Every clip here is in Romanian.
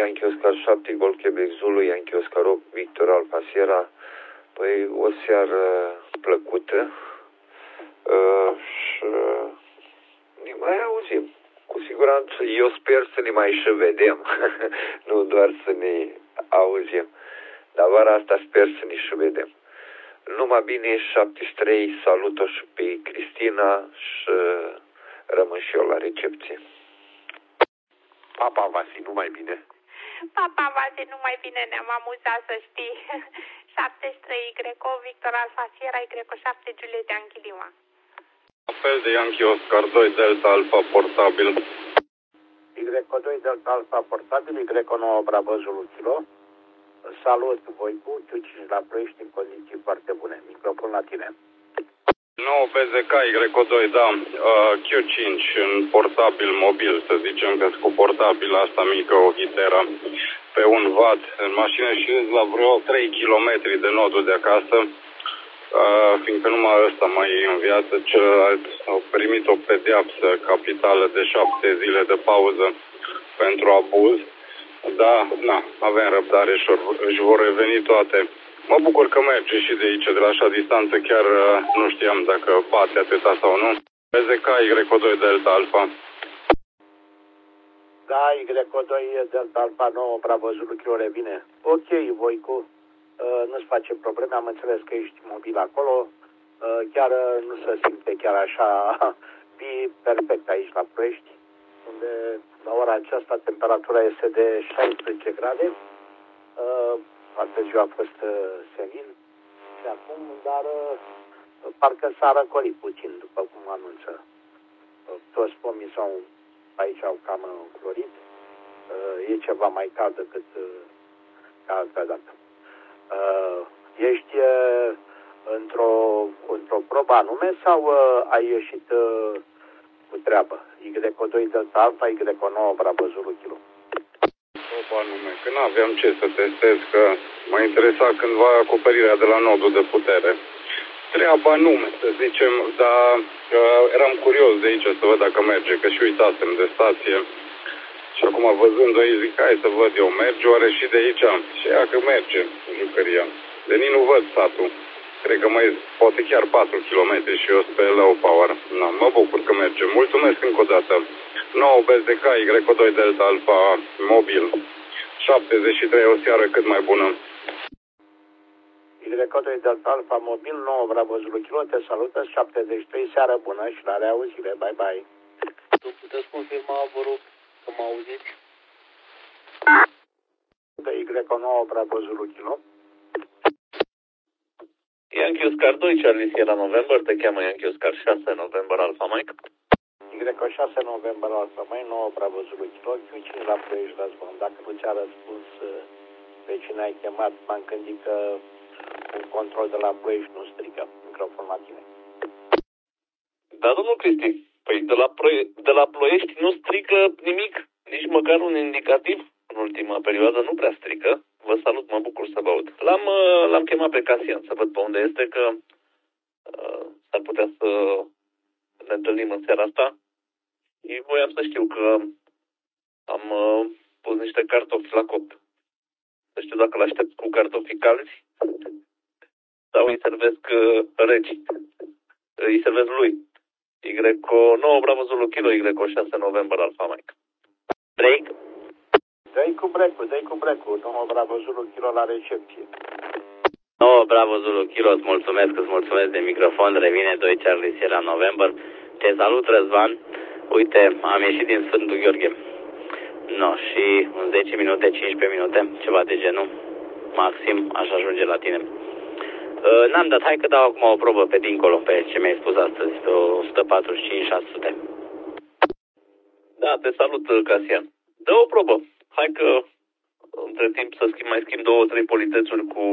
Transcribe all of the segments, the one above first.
Yankee Oscar 7, Golf Quebec Zulu, Yankee Oscar 8, Victor Alpha Sierra. Păi o seară plăcută și ne mai auzim. Cu siguranță, eu sper să ne mai și vedem, nu doar să ne auzim. Dar vara asta sper să ne și vedem. Numai bine, 73, salut-o și pe Cristina și rămân și eu la recepție. Papa, Vasi, numai bine. Papa, Vasi, numai bine, ne-am amuzat, să știi. 73 Greco, Victor Alfa Sierra, Greco 7, Juliet Yankee Lima. La fel de Yankee Oscar 2, Delta Alpha portabil. Greco 2, Delta Alpha portabil, Greco 9, Bravo Zulu Kilo. Salut, Voicu, Q5 la Ploiești în condiții foarte bune. Microfon la tine. 9 BZK, Y2, da, Q5 în portabil mobil, să zicem că cu portabil asta mică, o Hitera, pe un watt în mașină și la vreo 3 km de nodul de acasă, fiindcă numai ăsta mai e în viață, celălalt au primit o pedeapsă capitală de 7 zile de pauză pentru abuz. Da, na, avem răbdare și își vor reveni toate. Mă bucur că merge și de aici, de la așa distanță, chiar nu știam dacă bate atâta sau nu. BZK, Y2 Delta Alpha. Da, Y2 Delta Alpha 9, Bravo Zulu Kilo revine. Ok, Voicu, nu-ți face probleme, am înțeles că ești mobil acolo. Chiar nu se simte chiar așa perfect aici la Ploiești, unde la ora aceasta temperatura este de 16 grade. Altă ziua a fost senin și acum, dar parcă s-a răcorit puțin, după cum anunță. Toți pomii aici au cam înflorit. E ceva mai cald decât ca altă dată. Ești într-o probă anume sau ai ieșit cu treabă? Y2 Delta Alpha, Y9 Bravo Zulu Kilo. Probă anume, că n-aveam ce să testez, că m-a interesat cândva acoperirea de la nodul de putere. Treaba nume, să zicem, dar eram curios de aici să văd dacă merge, că și uitasem de stație. Și acum văzând-o aici, zic, hai să văd eu, merge oare și de aici? Și ea că merge jucăria. De nici nu văd satul. Cred că mai poate chiar 4 km și eu pe low power. No, mă bucur că merge. Mulțumesc încă o dată. 9 BZK, Y2 Delta Alpha mobil. 73, o seară cât mai bună. Y2 Delta Alpha mobil, 9 Bravo Zulu Kilo, te salută, 73, seară bună și la reauzire, bye bye. Nu puteți confirma, vă rog, că mă auziți? Y9 Bravo Zulu Kilo. Yankee Oscar 2, Charlie Sierra November, te cheamă Yankee Oscar 6 November Alpha Mike. Y6 November Alpha Mike, 9 Bravo Zulu Kilo, Q5 la Ploiești răzbun. Dacă nu ți-a răspuns pe cine ai chemat, m-am gândit că un control de la Ploiești nu strică. Microfon la tine. Da, domnul Cristi, păi de la Ploiești nu strică nimic, nici măcar un indicativ. În ultima perioadă nu prea strică. Vă salut, mă bucur să vă aud. L-am chemat pe Casian să văd pe unde este, că s-ar putea să ne întâlnim în seara asta. Și voiam să știu că am pus niște cartofi la copt. Să știu dacă l-aștept cu cartofii calzi sau îi servesc regi. Îi servesc lui. Y9 Bravo Zulu Kilo, Y6 November Alpha Mike. Break. Dă-i cu break-ul, 9 Bravo Zulu Kilo la recepție. 9 Bravo Zulu Kilo, îți mulțumesc de microfon, revine 2 Charlie Sierra November. Te salut, Răzvan. Uite, am ieșit din Sfântul Gheorghe. No, și în 10 minute, 15 minute, ceva de genul, maxim, aș ajunge la tine. N-am dat, hai că dau acum o probă pe dincolo, pe ce mi-ai spus astăzi, pe 145-600. Da, te salut, Casian. Dă o probă. Hai că între timp să mai schimb 2-3 politețuri cu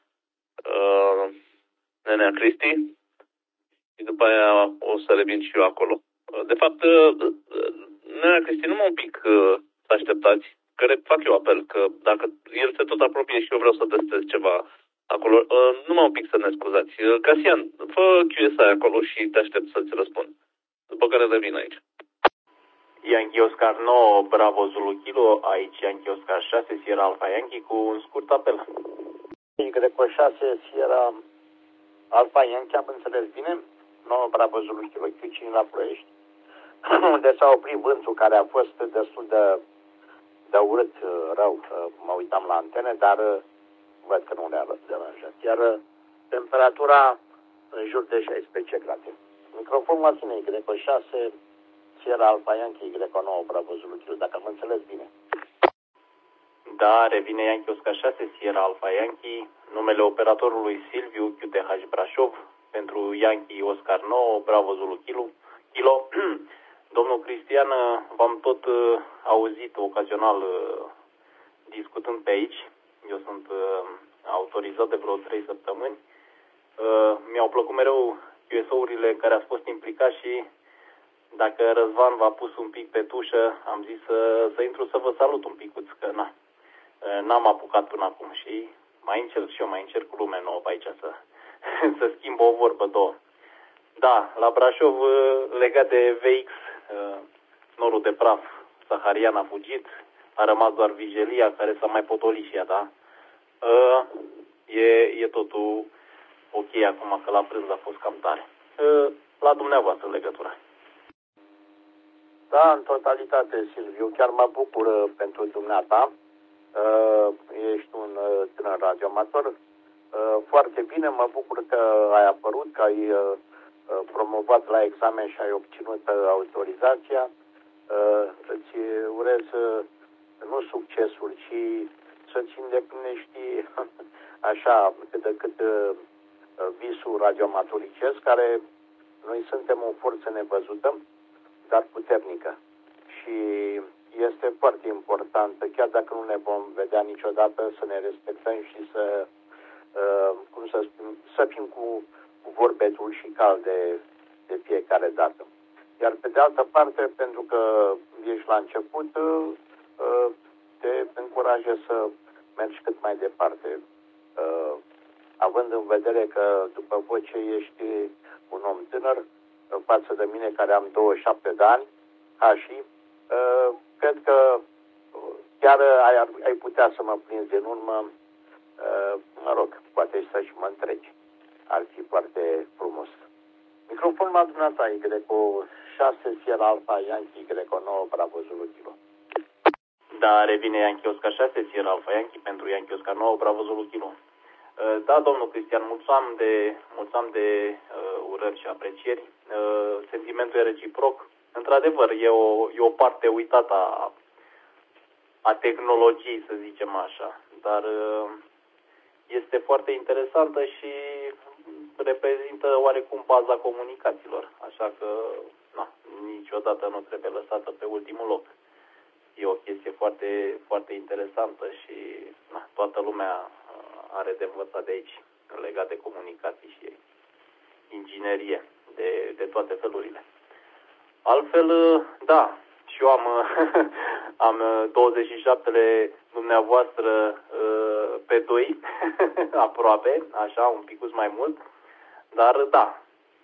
nenea Cristi și după aia o să revin și eu acolo. De fapt, nenea Cristi, numai un pic să așteptați, că fac eu apel, că dacă el se tot apropie și eu vreau să testez ceva acolo, numai un pic să ne scuzați. Casian, fă QSI acolo și te aștept să-ți răspund. După care revin aici. Yankee Oscar 9, Bravo Zulu Kilo, aici Yankee Oscar 6, Sierra Alpha Yankee cu un scurt apel. Y6, Sierra Alpha Yankee, am înțeles bine? 9, Bravo Zulu Kilo, Q5 la Ploiești. Unde s-a oprit vântul, care a fost destul de urât, rău, mă uitam la antene, dar văd că nu le-a deranjat. Iar temperatura în jur de 16 grade. Microfonul la tine, Y6, Sierra Alpha Yankee, Y9, Bravo Zulu Kilo, dacă am înțeles bine. Da, revine Yankee Oscar 6, Sierra Alpha Yankee, numele operatorului Silviu, QTH Brașov, pentru Yankee Oscar 9, Bravo Zulu Kilo. Domnul Cristian, v-am tot auzit ocazional discutând pe aici. Eu sunt autorizat de vreo 3 săptămâni. Mi-au plăcut mereu QSO-urile în care ați fost implicat și dacă Răzvan v-a pus un pic pe tușă, am zis să intru să vă salut un picuț, că n-am apucat până acum și mai încerc cu lume nouă pe aici să schimb o vorbă, două. Da, la Brașov, legat de VX, norul de praf saharian a fugit, a rămas doar vigilia care s-a mai potolit și ea, da? E totul ok acum, că la prânz a fost cam tare. La dumneavoastră legătura. Da, în totalitate, Silviu, chiar mă bucur pentru dumneata. Ești un tânăr radioamator. Foarte bine, mă bucur că ai apărut, că ai promovat la examen și ai obținut autorizația. Îți urez nu succesul, ci să-ți îndeplinești așa cât de cât visul radioamatoricesc, care noi suntem o forță nevăzută, dar puternică. Și este foarte important, chiar dacă nu ne vom vedea niciodată, să ne respectăm și să fim cu vorbe dulci și calde de fiecare dată. Iar pe de altă parte, pentru că ești la început, te încurajez să mergi cât mai departe. Având în vedere că după voce ești un om tânăr, față de mine care am 27 de ani, cred că chiar ai putea să mă prinzi în urmă, mă rog, poate să-și mă întregi. Ar fi foarte frumos. Microfonul la dumneata, Y6, Sierra Alpha Yankee, Y9, Bravo Zulu Kilo. Da, revine Yankee Oscar 6, Sierra Alpha Yankee pentru Yankee Oscar 9, Bravo Zulu Kilo. Da, domnul Cristian, mulțumim de urări și aprecieri. Sentimentul e reciproc. Într-adevăr, e o parte uitată a tehnologiei, să zicem așa, dar este foarte interesantă și reprezintă oarecum baza comunicațiilor, așa că niciodată nu trebuie lăsată pe ultimul loc. E o chestie foarte, foarte interesantă și toată lumea are de învățat de aici, legat de comunicații și inginerie, de toate felurile. Altfel, da, și eu am 27-le dumneavoastră pe 2, aproape, așa, un picuț mai mult, dar da.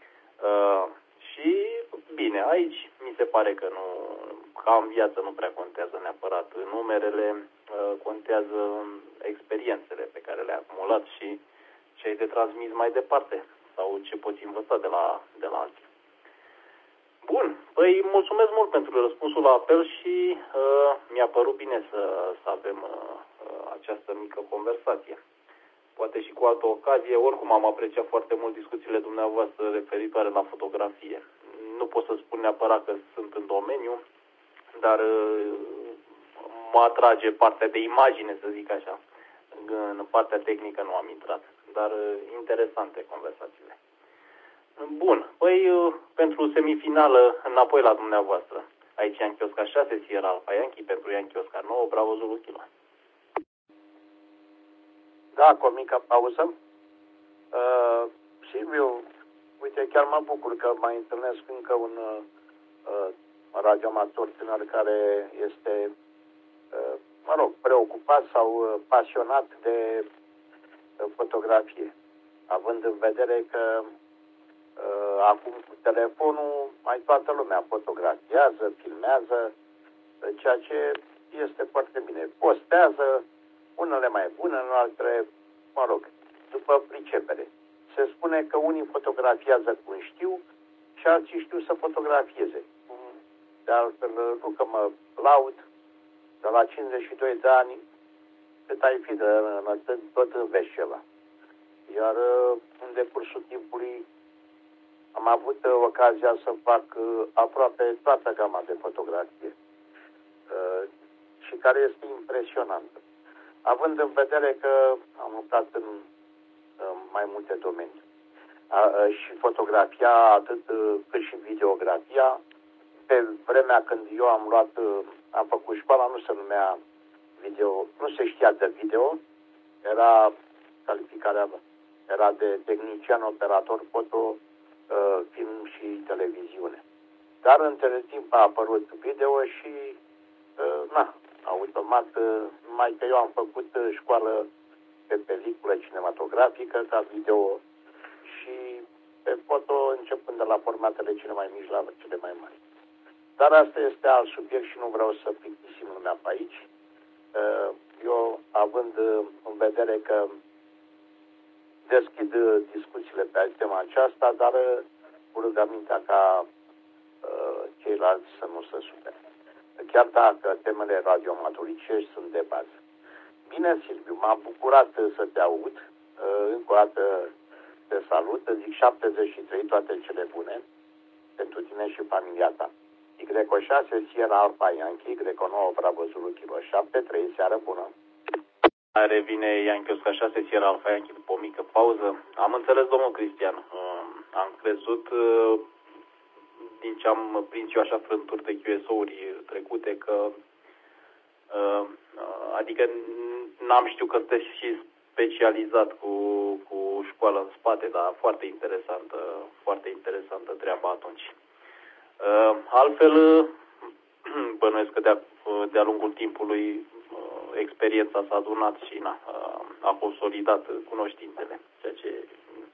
Și bine, aici mi se pare că ca în viață nu prea contează neapărat numerele, contează experiențele pe care le-ai acumulat și ce ai de transmis mai departe sau ce poți învăța de la alții. Bun, păi mulțumesc mult pentru răspunsul la apel și mi-a părut bine să avem această mică conversație. Poate și cu altă ocazie, oricum am apreciat foarte mult discuțiile dumneavoastră referitoare la fotografie. Nu pot să spun neapărat că sunt în domeniu, dar mă atrage partea de imagine, să zic așa. În partea tehnică nu am intrat, dar interesante conversațiile. Bun, păi pentru semifinală înapoi la dumneavoastră. Aici Yankee Oscar 6, Sierra Alpha Yankee pentru Yankee Oscar 9, Bravo Zulu Kilo. Da, cu o mică pauză. Silviu, uite, chiar mă bucur că mai întâlnesc încă un radioamator tânăr care este, preocupat sau pasionat de fotografie. Având în vedere că Acum cu telefonul mai toată lumea fotografiază, filmează, ceea ce este foarte bine. Postează, unele mai bune, altele, mă rog, după pricepere. Se spune că unii fotografiază cum știu și alții știu să fotografieze. De altfel, nu că mă laud, de la 52 de ani, cât ai fi de înălțări, tot înveți ceva. Iar în decursul timpului am avut ocazia să fac aproape toată gama de fotografie și care este impresionantă. Având în vedere că am lucrat în mai multe domenii. Și fotografia, atât cât și videografia, pe vremea când eu am făcut școala, nu se numea video, nu se știa de video, era calificarea, era de tehnician, operator foto, film și televiziune. Dar între timp a apărut video și automat, numai că eu am făcut școală pe peliculă cinematografică, ca video și pe foto, începând de la formatele cele mai mici la cele mai mari. Dar asta este alt subiect și nu vreau să plictisim lumea pe aici. Eu, având în vedere că deschid discuțiile pe tema aceasta, dar cu rugămintea ca ceilalți să nu se supere. Chiar dacă temele radioamatoricești sunt de bază. Bine, Silviu, m-am bucurat să te aud. Încă o dată te salut. Îți zic 73, toate cele bune pentru tine și familia ta. Y6 Sierra Alpha Yankee, Y9 Bravo Zulu Kilo 7, 3, seară bună. Revine Yankee Oscar 6 Sierra Alpha Yankee după o mică pauză. Am înțeles, domnul Cristian. Am crezut, din ce am prins eu așa frânturi de QSO-uri trecute, că adică n-am știut că sunteți și specializat cu școală în spate, dar foarte interesantă treaba atunci. Altfel, bănuiesc că de-a lungul timpului experiența s-a adunat și a consolidat cunoștințele, ceea ce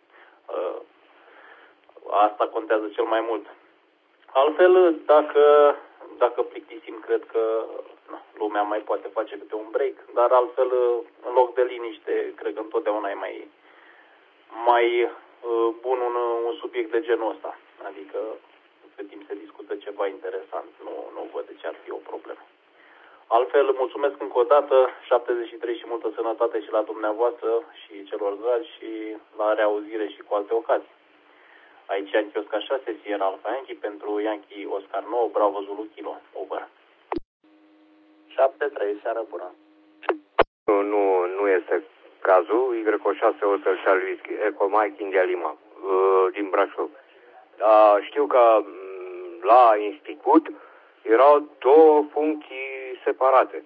asta contează cel mai mult. Altfel, dacă plictisim, cred că lumea mai poate face câte un break, dar altfel, în loc de liniște, cred că întotdeauna e mai bun un subiect de genul ăsta. Adică, pe timp se discută ceva interesant, nu văd de ce ar fi o problemă. Altfel, mulțumesc încă o dată, 73 și multă sănătate și la dumneavoastră și celor dragi și la reauzire și cu alte ocazii. Aici Yankee Oscar 6, Sierra Alpha Yankee pentru Yankee Oscar 9, Bravo Zulu Kilo, over. 7-3, seară bună. Nu este cazul. Y6 Hotel Charlie Whisky, Eco Mike India Lima, din Brașov. Știu că la institut erau două funcții separate.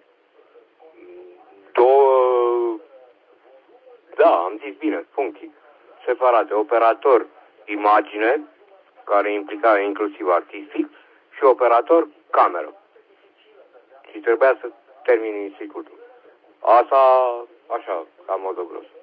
Am zis bine, funcții separate. Operator imagine, care implica inclusiv artistic, și operator cameră. Și trebuia să termin institutul. Asta, așa, ca modul gros.